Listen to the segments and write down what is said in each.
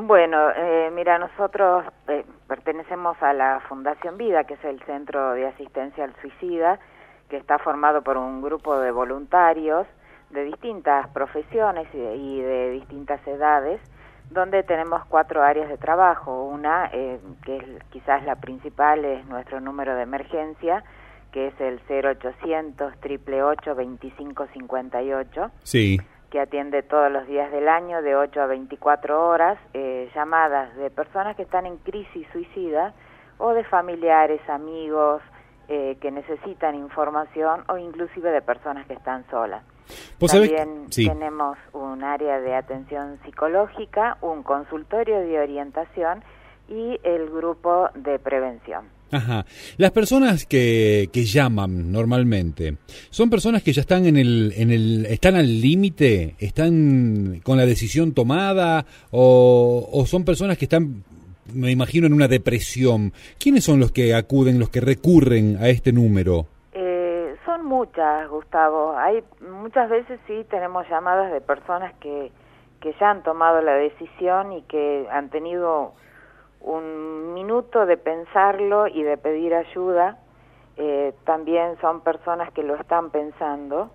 Bueno, mira, nosotros pertenecemos a la Fundación Vida, que es el Centro de Asistencia al Suicida, que está formado por un grupo de voluntarios de distintas profesiones y de distintas edades, donde tenemos 4 áreas de trabajo. Una, que es quizás la principal, es nuestro número de emergencia, que es el 0800 888 2558. Sí. Que atiende todos los días del año de 8 a 24 horas, llamadas de personas que están en crisis suicida o de familiares, amigos que necesitan información o inclusive de personas que están solas. También tenemos un área de atención psicológica, un consultorio de orientación y el grupo de prevención. Ajá. Las personas que llaman normalmente, ¿son personas que ya están están al límite, están con la decisión tomada o son personas que están, me imagino, en una depresión? ¿Quiénes son los que acuden, los que recurren a este número? Son muchas, Gustavo. Hay muchas veces sí tenemos llamadas de personas que ya han tomado la decisión y que han tenido un minuto de pensarlo y de pedir ayuda. También son personas que lo están pensando.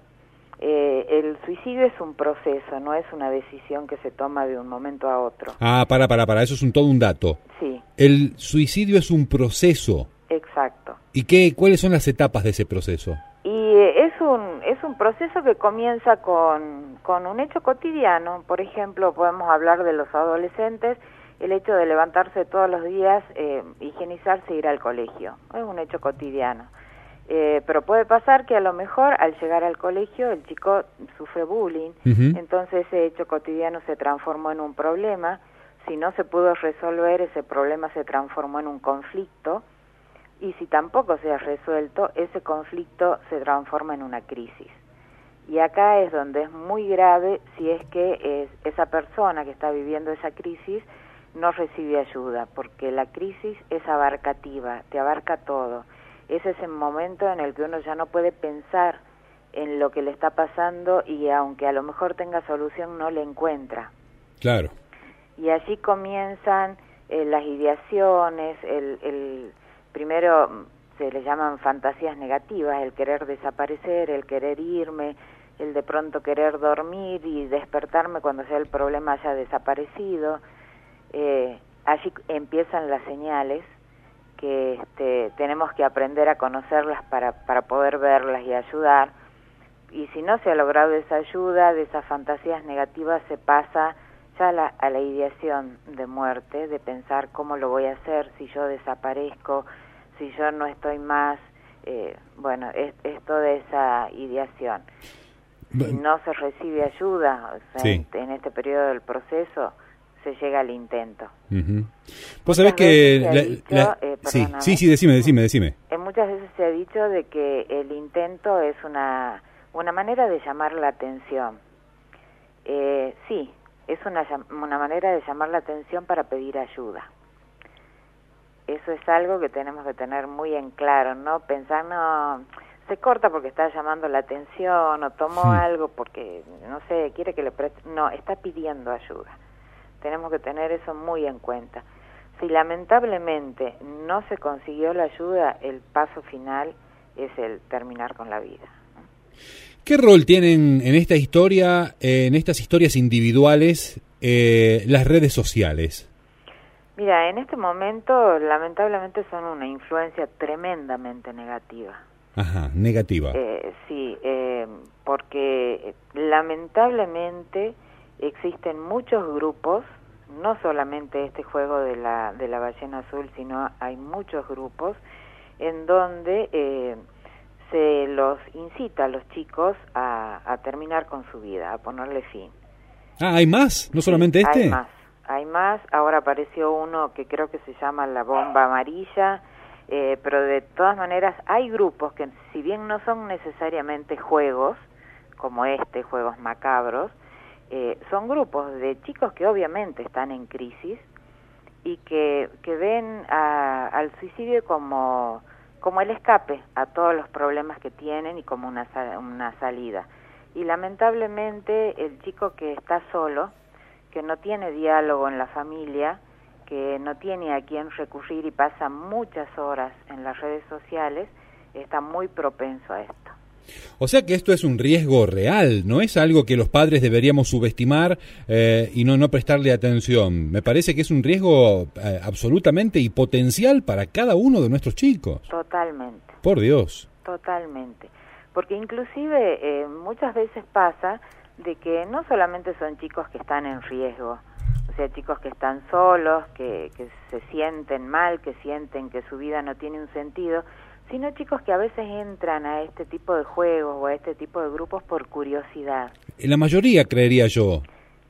El suicidio es un proceso, no es una decisión que se toma de un momento a otro. Ah, para, eso es todo un dato. Sí. El suicidio es un proceso. Exacto. ¿Y cuáles son las etapas de ese proceso? Y es un proceso que comienza con un hecho cotidiano. Por ejemplo, podemos hablar de los adolescentes. El hecho de levantarse todos los días, higienizarse e ir al colegio. Es un hecho cotidiano. Pero puede pasar que a lo mejor al llegar al colegio el chico sufre bullying, entonces ese hecho cotidiano se transformó en un problema. Si no se pudo resolver, ese problema se transformó en un conflicto. Y si tampoco se ha resuelto, ese conflicto se transforma en una crisis. Y acá es donde es muy grave si es que esa persona que está viviendo esa crisis no recibe ayuda, porque la crisis es abarcativa, te abarca todo. Es ese momento en el que uno ya no puede pensar en lo que le está pasando y aunque a lo mejor tenga solución no le encuentra. Claro. Y allí comienzan las ideaciones, primero se le llaman fantasías negativas, el querer desaparecer, el querer irme, el de pronto querer dormir y despertarme cuando ya el problema haya desaparecido. Allí empiezan las señales que tenemos que aprender a conocerlas para poder verlas y ayudar. Y si no se ha logrado esa ayuda, de esas fantasías negativas se pasa ya a la ideación de muerte, de pensar cómo lo voy a hacer si yo desaparezco, si yo no estoy más. Bueno, es toda esa ideación. Si no se recibe ayuda, o sea, en este periodo del proceso, se llega al intento. Vos sabés que... Sí, decime. Muchas veces se ha dicho de que el intento es una manera de llamar la atención. Sí, es una manera de llamar la atención para pedir ayuda. Eso es algo que tenemos que tener muy en claro, ¿no? Pensar, no, se corta porque está llamando la atención o tomó algo porque, no sé, quiere que le preste... No, está pidiendo ayuda. Tenemos que tener eso muy en cuenta. Si lamentablemente no se consiguió la ayuda, el paso final es el terminar con la vida. ¿Qué rol tienen en esta historia, en estas historias individuales, las redes sociales? Mira, en este momento lamentablemente son una influencia tremendamente negativa. Ajá, negativa. Sí, porque lamentablemente existen muchos grupos, no solamente este juego de la ballena azul, sino hay muchos grupos en donde se los incita a los chicos a terminar con su vida, a ponerle fin. Ah, ¿hay más? ¿No solamente este? Hay más. Ahora apareció uno que creo que se llama la bomba amarilla, pero de todas maneras hay grupos que, si bien no son necesariamente juegos, como juegos macabros, son grupos de chicos que obviamente están en crisis y que ven al suicidio como el escape a todos los problemas que tienen y como una salida. Y lamentablemente el chico que está solo, que no tiene diálogo en la familia, que no tiene a quién recurrir y pasa muchas horas en las redes sociales, está muy propenso a esto. O sea que esto es un riesgo real, no es algo que los padres deberíamos subestimar y no prestarle atención. Me parece que es un riesgo absolutamente y potencial para cada uno de nuestros chicos. Totalmente. Por Dios. Totalmente. Porque inclusive muchas veces pasa de que no solamente son chicos que están en riesgo, o sea, chicos que están solos, que se sienten mal, que sienten que su vida no tiene un sentido, sino chicos que a veces entran a este tipo de juegos o a este tipo de grupos por curiosidad. La mayoría, creería yo.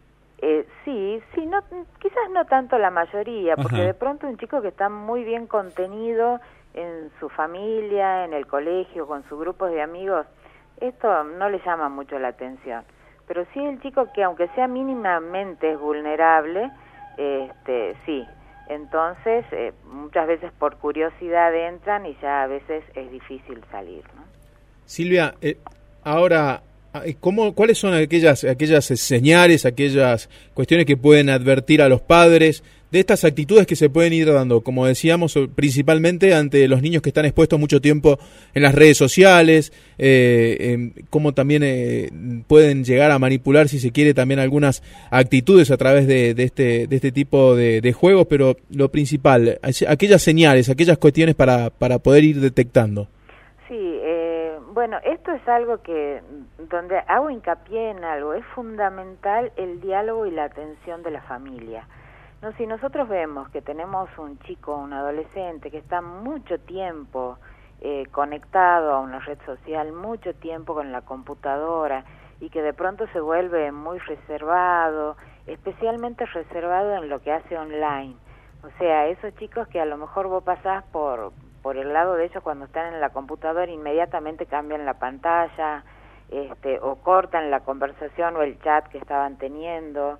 Sí, no, quizás no tanto la mayoría, porque Ajá. de pronto un chico que está muy bien contenido en su familia, en el colegio, con sus grupos de amigos, esto no le llama mucho la atención. Pero sí el chico que aunque sea mínimamente vulnerable, sí. Entonces, muchas veces por curiosidad entran y ya a veces es difícil salir, ¿no? Silvia, ahora, ¿cuáles son aquellas señales, aquellas cuestiones que pueden advertir a los padres de estas actitudes que se pueden ir dando, como decíamos, principalmente ante los niños que están expuestos mucho tiempo en las redes sociales, cómo también pueden llegar a manipular, si se quiere, también algunas actitudes a través de este tipo de juegos, pero lo principal, aquellas señales, aquellas cuestiones para poder ir detectando? Sí, bueno, esto es algo que, donde hago hincapié en algo, es fundamental el diálogo y la atención de la familia. No, si nosotros vemos que tenemos un chico, un adolescente que está mucho tiempo conectado a una red social, mucho tiempo con la computadora y que de pronto se vuelve muy reservado, especialmente reservado en lo que hace online. O sea, esos chicos que a lo mejor vos pasás por el lado de ellos cuando están en la computadora, inmediatamente cambian la pantalla, o cortan la conversación o el chat que estaban teniendo,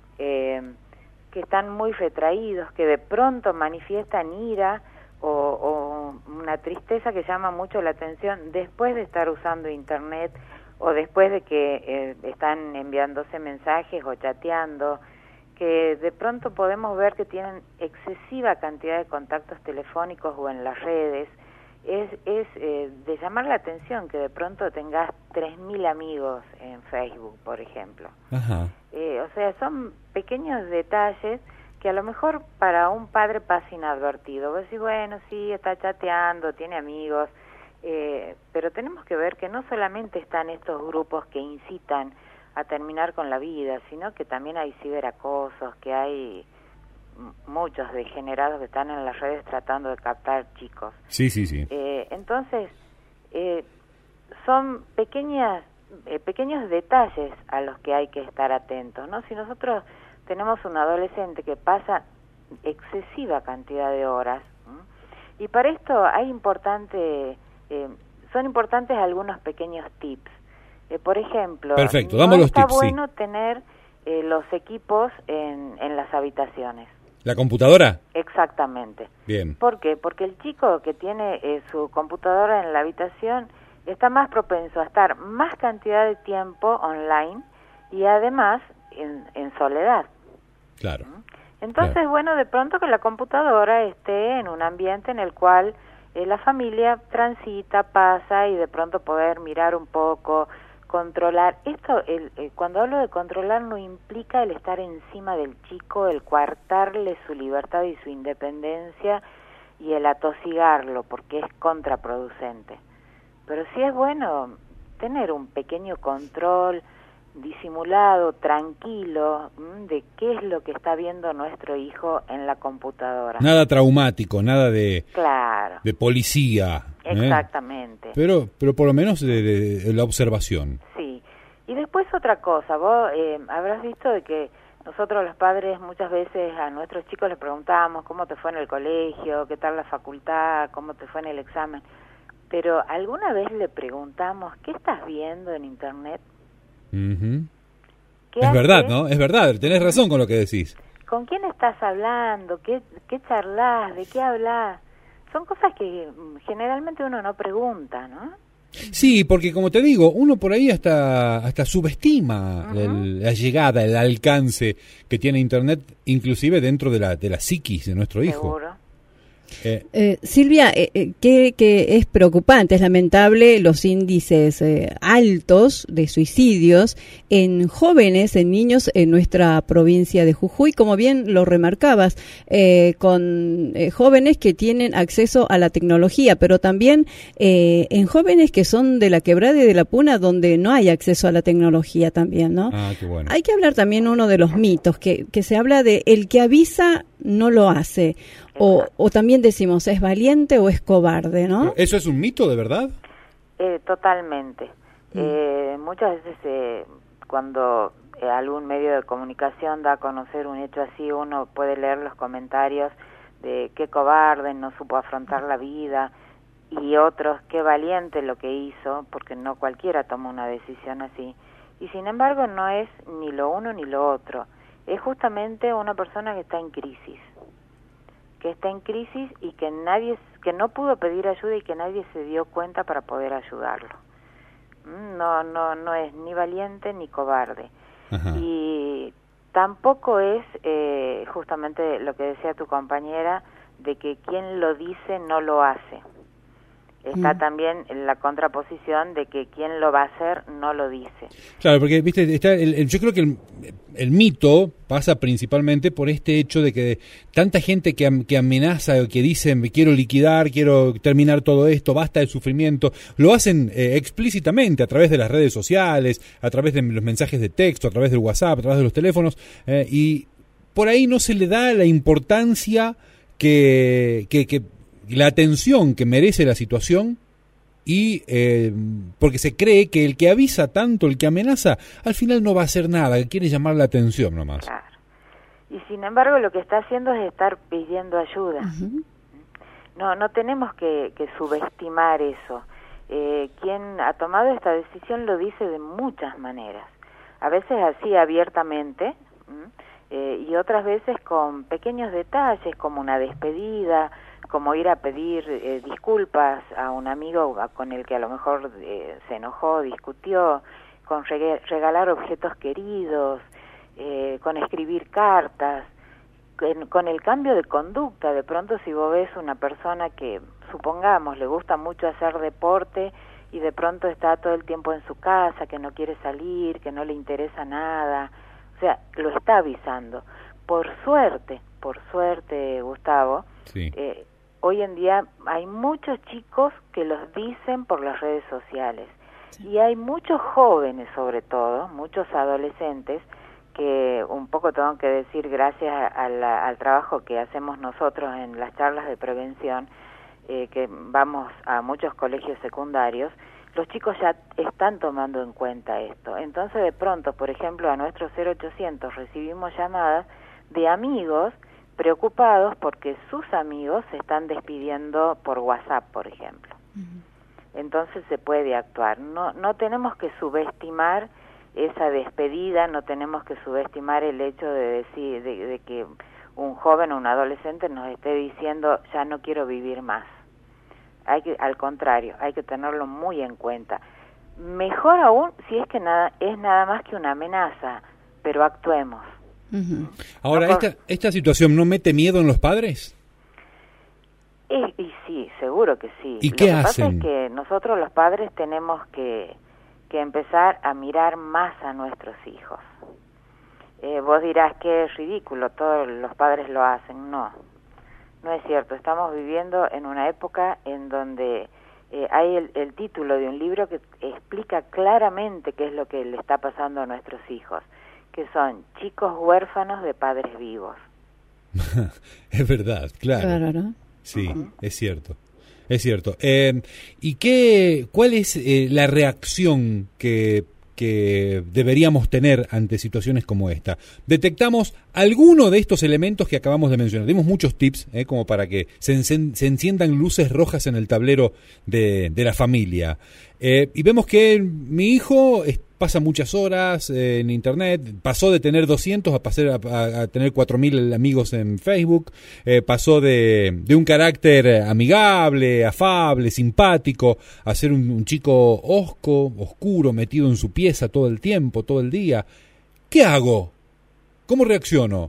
que están muy retraídos, que de pronto manifiestan ira o una tristeza que llama mucho la atención después de estar usando internet o después de que están enviándose mensajes o chateando, que de pronto podemos ver que tienen excesiva cantidad de contactos telefónicos o en las redes. Es de llamar la atención que de pronto tengas 3.000 amigos en Facebook, por ejemplo. Ajá. O sea, son pequeños detalles que a lo mejor para un padre pasa inadvertido. Vos decís, bueno, sí, está chateando, tiene amigos, pero tenemos que ver que no solamente están estos grupos que incitan a terminar con la vida, sino que también hay ciberacosos, que hay muchos degenerados que están en las redes tratando de captar chicos. Sí, sí, sí. Entonces, son pequeños detalles a los que hay que estar atentos, ¿no? Si nosotros tenemos un adolescente que pasa excesiva cantidad de horas, y para esto son importantes algunos pequeños tips. Por ejemplo, Perfecto, no damos los está tips, bueno tener los equipos en las habitaciones. ¿La computadora? Exactamente. Bien. ¿Por qué? Porque el chico que tiene su computadora en la habitación está más propenso a estar más cantidad de tiempo online y además en soledad. Claro. Entonces, claro. bueno, de pronto que la computadora esté en un ambiente en el cual la familia transita, pasa y de pronto poder mirar un poco, controlar. Esto, cuando hablo de controlar, no implica el estar encima del chico, el coartarle su libertad y su independencia y el atosigarlo, porque es contraproducente. Pero sí es bueno tener un pequeño control disimulado, tranquilo, de qué es lo que está viendo nuestro hijo en la computadora. Nada traumático, nada de, claro, de policía. Exactamente. Pero por lo menos de la observación. Sí. Y después otra cosa, vos habrás visto de que nosotros los padres muchas veces a nuestros chicos les preguntamos cómo te fue en el colegio, qué tal la facultad, cómo te fue en el examen. Pero ¿alguna vez le preguntamos qué estás viendo en internet? Uh-huh. Es haces? Verdad, ¿no? Es verdad, tenés razón con lo que decís. ¿Con quién estás hablando? ¿Qué charlas? ¿De qué hablas? Son cosas que generalmente uno no pregunta, ¿no? Sí, porque como te digo, uno por ahí hasta subestima la llegada, el alcance que tiene Internet, inclusive dentro de la psiquis de nuestro hijo. Seguro. Silvia, que es preocupante, es lamentable los índices altos de suicidios en jóvenes, en niños en nuestra provincia de Jujuy, como bien lo remarcabas, con jóvenes que tienen acceso a la tecnología, pero también en jóvenes que son de la Quebrada y de la Puna, donde no hay acceso a la tecnología también, ¿no? Ah, qué bueno. Hay que hablar también uno de los mitos, que se habla de el que avisa no lo hace. O también decimos, ¿es valiente o es cobarde, no? ¿Eso es un mito, de verdad? Totalmente. Muchas veces cuando algún medio de comunicación da a conocer un hecho así, uno puede leer los comentarios de qué cobarde, no supo afrontar la vida, y otros, qué valiente lo que hizo, porque no cualquiera toma una decisión así. Y sin embargo no es ni lo uno ni lo otro. Es justamente una persona que está en crisis y que no pudo pedir ayuda y que nadie se dio cuenta para poder ayudarlo. No es ni valiente ni cobarde. Ajá. Y tampoco es justamente lo que decía tu compañera, de que quien lo dice no lo hace. Está también en la contraposición de que quien lo va a hacer no lo dice. Claro, porque viste, yo creo que el mito pasa principalmente por este hecho de que tanta gente que amenaza o que dice me quiero liquidar, quiero terminar todo esto, basta de sufrimiento, lo hacen explícitamente a través de las redes sociales, a través de los mensajes de texto, a través del WhatsApp, a través de los teléfonos, y por ahí no se le da la importancia que la atención que merece la situación, y porque se cree que el que avisa tanto, el que amenaza, al final no va a hacer nada, que quiere llamar la atención nomás. Claro. Y sin embargo lo que está haciendo es estar pidiendo ayuda. No tenemos que subestimar eso. Quien ha tomado esta decisión lo dice de muchas maneras, a veces así abiertamente, y otras veces con pequeños detalles, como una despedida, como ir a pedir disculpas a un amigo con el que a lo mejor se enojó, discutió, con regalar objetos queridos, con escribir cartas, con el cambio de conducta. De pronto, si vos ves una persona que, supongamos, le gusta mucho hacer deporte y de pronto está todo el tiempo en su casa, que no quiere salir, que no le interesa nada, o sea, lo está avisando. Por suerte, Gustavo, sí. Hoy en día hay muchos chicos que los dicen por las redes sociales, sí. Y hay muchos jóvenes, sobre todo, muchos adolescentes, que un poco tengo que decir, gracias al trabajo que hacemos nosotros en las charlas de prevención, que vamos a muchos colegios secundarios, los chicos ya están tomando en cuenta esto. Entonces, de pronto, por ejemplo, a nuestro 0800 recibimos llamadas de amigos preocupados porque sus amigos se están despidiendo por WhatsApp, por ejemplo. Entonces se puede actuar. No tenemos que subestimar esa despedida, no tenemos que subestimar el hecho de decir de que un joven o un adolescente nos esté diciendo ya no quiero vivir más. Al contrario, hay que tenerlo muy en cuenta. Mejor aún si es que es nada más que una amenaza, pero actuemos. Ahora, ¿esta situación no mete miedo en los padres? Y sí, seguro que sí. ¿Y qué hacen? Lo que pasa es que nosotros los padres tenemos que empezar a mirar más a nuestros hijos. Vos dirás que es ridículo, todos los padres lo hacen. No es cierto. Estamos viviendo en una época en donde hay el título de un libro que explica claramente qué es lo que le está pasando a nuestros hijos, que son chicos huérfanos de padres vivos. Es verdad, claro. ¿No? Sí, es cierto. ¿Y cuál es la reacción que deberíamos tener ante situaciones como esta? Detectamos alguno de estos elementos que acabamos de mencionar. Dimos muchos tips como para que se enciendan luces rojas en el tablero de la familia. Y vemos que mi hijo pasa muchas horas en Internet, pasó de tener 200 a pasar a tener 4.000 amigos en Facebook, pasó de un carácter amigable, afable, simpático, a ser un chico hosco, oscuro, metido en su pieza todo el tiempo, todo el día. ¿Qué hago? ¿Cómo reacciono?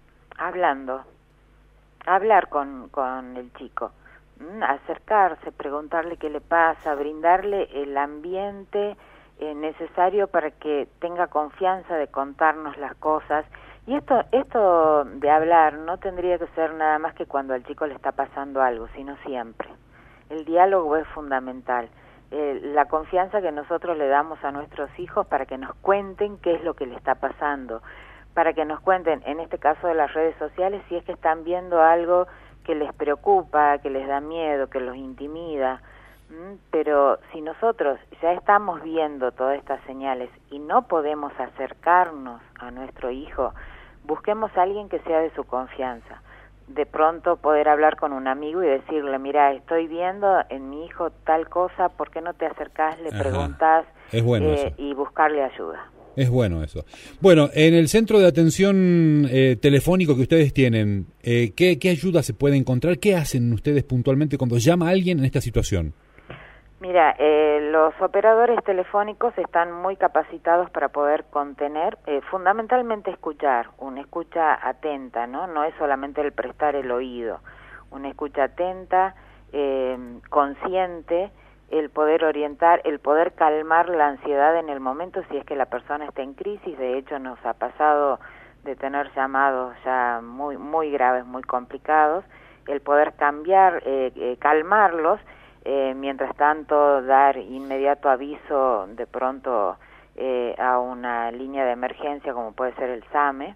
Hablar con el chico, acercarse, preguntarle qué le pasa, brindarle el ambiente necesario para que tenga confianza de contarnos las cosas. Y esto de hablar no tendría que ser nada más que cuando al chico le está pasando algo, sino siempre. El diálogo es fundamental. La confianza que nosotros le damos a nuestros hijos para que nos cuenten qué es lo que le está pasando, para que nos cuenten, en este caso de las redes sociales, si es que están viendo algo que les preocupa, que les da miedo, que los intimida. Pero si nosotros ya estamos viendo todas estas señales y no podemos acercarnos a nuestro hijo, busquemos a alguien que sea de su confianza. De pronto poder hablar con un amigo y decirle, mira, estoy viendo en mi hijo tal cosa, ¿por qué no te acercás, le preguntás? Es bueno eso. Y buscarle ayuda. Es bueno eso. Bueno, en el centro de atención telefónico que ustedes tienen, ¿qué ayuda se puede encontrar? ¿Qué hacen ustedes puntualmente cuando llama a alguien en esta situación? Mira, los operadores telefónicos están muy capacitados para poder contener, fundamentalmente escuchar, una escucha atenta, ¿no? No es solamente el prestar el oído, una escucha atenta, consciente, el poder orientar, el poder calmar la ansiedad en el momento si es que la persona está en crisis. De hecho, nos ha pasado de tener llamados ya muy, muy graves, muy complicados, el poder calmarlos, mientras tanto dar inmediato aviso de pronto a una línea de emergencia como puede ser el SAME,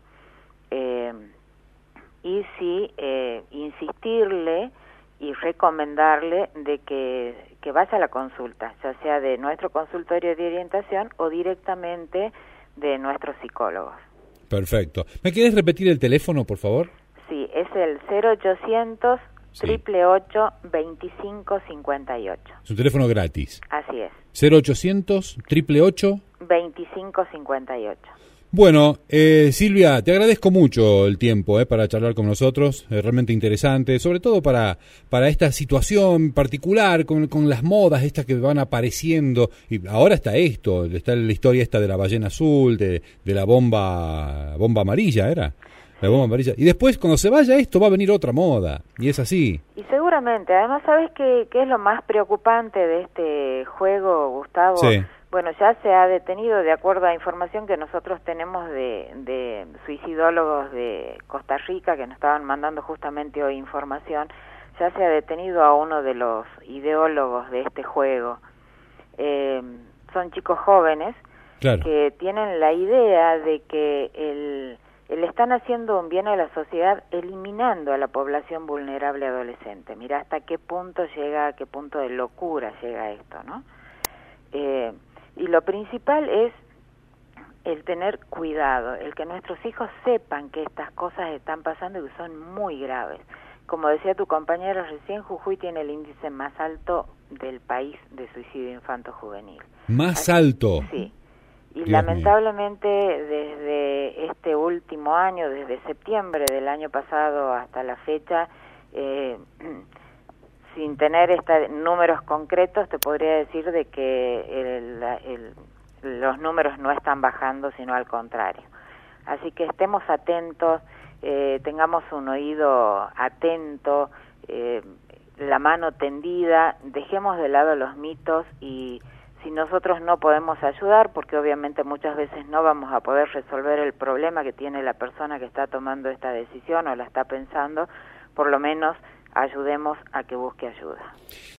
y sí insistirle y recomendarle de que vaya a la consulta, ya sea de nuestro consultorio de orientación o directamente de nuestros psicólogos. Perfecto. ¿Me quieres repetir el teléfono, por favor? Sí, es el 0800 888 2558. Es un teléfono gratis. Así es. 0800 888 2558. Bueno, Silvia, te agradezco mucho el tiempo para charlar con nosotros, realmente interesante, sobre todo para esta situación particular, con las modas estas que van apareciendo, y ahora está la historia esta de la ballena azul, de la bomba amarilla, ¿era? La bomba amarilla. Y después, cuando se vaya esto, va a venir otra moda, y es así. Y seguramente, además, ¿sabes qué es lo más preocupante de este juego, Gustavo? Sí. Bueno, ya se ha detenido, de acuerdo a información que nosotros tenemos de suicidólogos de Costa Rica, que nos estaban mandando justamente hoy información, ya se ha detenido a uno de los ideólogos de este juego. Son chicos jóvenes, claro, que tienen la idea de que le están haciendo un bien a la sociedad eliminando a la población vulnerable adolescente. Mira hasta qué punto llega, a qué punto de locura llega esto, ¿no? Y lo principal es el tener cuidado, el que nuestros hijos sepan que estas cosas están pasando y que son muy graves. Como decía tu compañera recién, Jujuy tiene el índice más alto del país de suicidio infanto-juvenil. ¿Más alto? Sí. Y Dios lamentablemente desde este último año, desde septiembre del año pasado hasta la fecha, sin tener números concretos, te podría decir de que los números no están bajando, sino al contrario. Así que estemos atentos, tengamos un oído atento, la mano tendida, dejemos de lado los mitos, y si nosotros no podemos ayudar, porque obviamente muchas veces no vamos a poder resolver el problema que tiene la persona que está tomando esta decisión o la está pensando, por lo menos ayudemos a que busque ayuda.